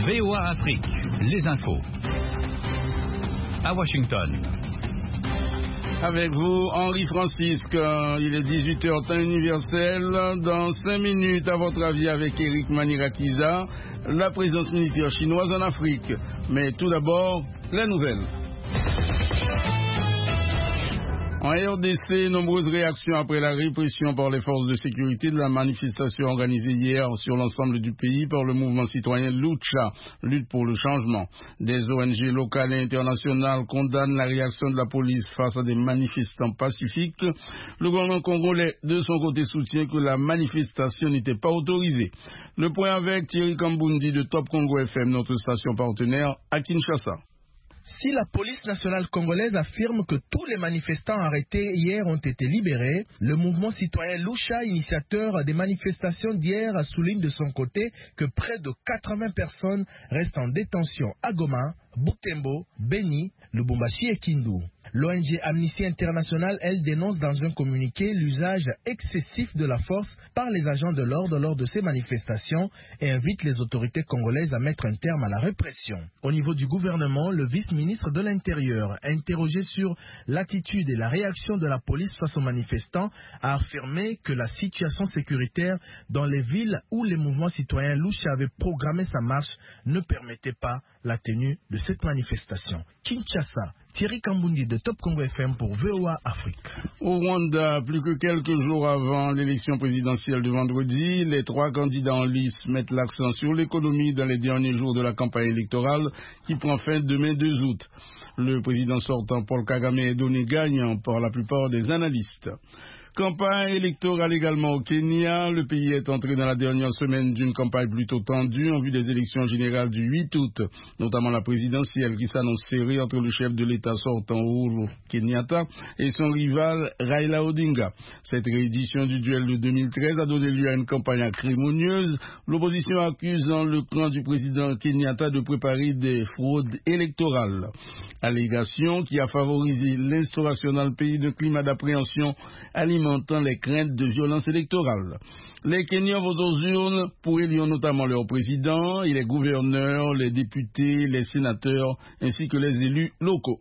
VOA Afrique, les infos. À Washington. Avec vous, Henri Francisque. Il est 18h temps universel. Dans 5 minutes, à votre avis, avec Eric Manirakiza, la présence militaire chinoise en Afrique. Mais tout d'abord, les nouvelles. En RDC, nombreuses réactions après la répression par les forces de sécurité de la manifestation organisée hier sur l'ensemble du pays par le mouvement citoyen Lucha, lutte pour le changement. Des ONG locales et internationales condamnent la réaction de la police face à des manifestants pacifiques. Le gouvernement congolais, de son côté, soutient que la manifestation n'était pas autorisée. Le point avec Thierry Kambundi de Top Congo FM, notre station partenaire à Kinshasa. Si la police nationale congolaise affirme que tous les manifestants arrêtés hier ont été libérés, le mouvement citoyen Lucha, initiateur des manifestations d'hier, souligne de son côté que près de 80 personnes restent en détention à Goma, Butembo, Beni, Lubumbashi et Kindu. L'ONG Amnesty International, elle, dénonce dans un communiqué l'usage excessif de la force par les agents de l'ordre lors de ces manifestations et invite les autorités congolaises à mettre un terme à la répression. Au niveau du gouvernement, le vice-ministre de l'Intérieur, interrogé sur l'attitude et la réaction de la police face aux manifestants, a affirmé que la situation sécuritaire dans les villes où les mouvements citoyens Lucha avaient programmé sa marche ne permettait pas la tenue de cette manifestation. Kinshasa, Thierry Kambundi de Top Congo FM pour VOA Afrique. Au Rwanda, plus que quelques jours avant l'élection présidentielle de vendredi, les 3 candidats en lice mettent l'accent sur l'économie dans les derniers jours de la campagne électorale qui prend fin demain 2 août. Le président sortant Paul Kagame est donné gagnant par la plupart des analystes. Campagne électorale également au Kenya. Le pays est entré dans la dernière semaine d'une campagne plutôt tendue en vue des élections générales du 8 août, notamment la présidentielle qui s'annonce serrée entre le chef de l'État sortant Uhuru Kenyatta et son rival Raila Odinga. Cette réédition du duel de 2013 a donné lieu à une campagne acrimonieuse, l'opposition accusant le camp du président Kenyatta de préparer des fraudes électorales. Allégation qui a favorisé l'instauration dans le pays d'un climat d'appréhension alimentant les craintes de violence électorale. Les Kenyans vont aux urnes pour élire notamment leur président et les gouverneurs, les députés, les sénateurs, ainsi que les élus locaux.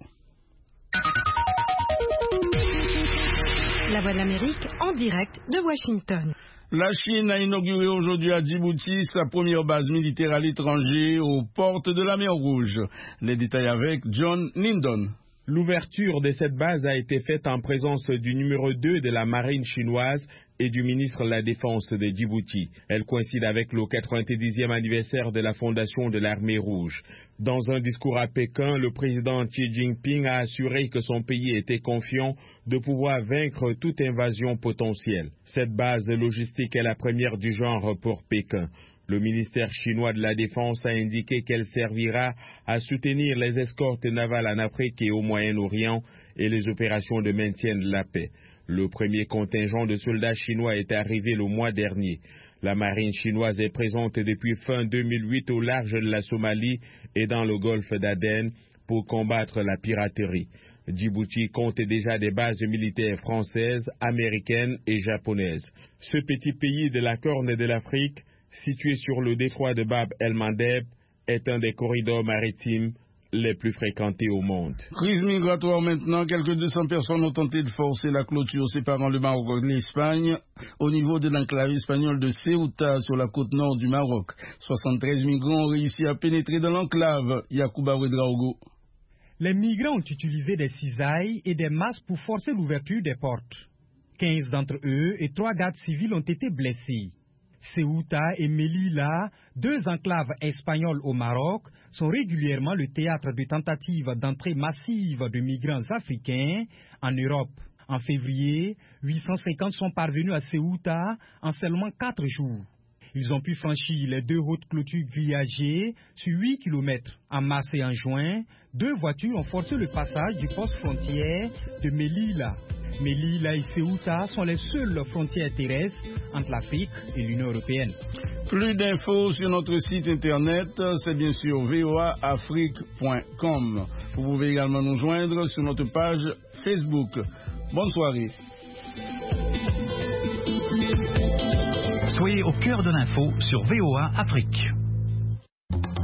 La Voix de l'Amérique en direct de Washington. La Chine a inauguré aujourd'hui à Djibouti sa première base militaire à l'étranger aux portes de la mer Rouge. Les détails avec John Lindon. L'ouverture de cette base a été faite en présence du numéro 2 de la marine chinoise et du ministre de la Défense de Djibouti. Elle coïncide avec le 90e anniversaire de la fondation de l'armée rouge. Dans un discours à Pékin, le président Xi Jinping a assuré que son pays était confiant de pouvoir vaincre toute invasion potentielle. Cette base logistique est la première du genre pour Pékin. Le ministère chinois de la Défense a indiqué qu'elle servira à soutenir les escortes navales en Afrique et au Moyen-Orient et les opérations de maintien de la paix. Le premier contingent de soldats chinois est arrivé le mois dernier. La marine chinoise est présente depuis fin 2008 au large de la Somalie et dans le golfe d'Aden pour combattre la piraterie. Djibouti compte déjà des bases militaires françaises, américaines et japonaises. Ce petit pays de la Corne de l'Afrique, situé sur le détroit de Bab el-Mandeb, est un des corridors maritimes les plus fréquentés au monde. Crise migratoire maintenant, quelques 200 personnes ont tenté de forcer la clôture séparant le Maroc et l'Espagne au niveau de l'enclave espagnole de Ceuta sur la côte nord du Maroc. 73 migrants ont réussi à pénétrer dans l'enclave. Yacouba Ouedraogo. Les migrants ont utilisé des cisailles et des masses pour forcer l'ouverture des portes. 15 d'entre eux et 3 gardes civils ont été blessés. Ceuta et Melilla, 2 enclaves espagnoles au Maroc, sont régulièrement le théâtre de tentatives d'entrée massive de migrants africains en Europe. En février, 850 sont parvenus à Ceuta en seulement 4 jours. Ils ont pu franchir les 2 hautes clôtures grillagées sur 8 km. En mars et en juin, 2 voitures ont forcé le passage du poste frontière de Melilla. Melilla et Ceuta sont les seules frontières terrestres entre l'Afrique et l'Union européenne. Plus d'infos sur notre site internet, c'est bien sûr voaafrique.com. Vous pouvez également nous joindre sur notre page Facebook. Bonne soirée. Soyez au cœur de l'info sur VOA Afrique.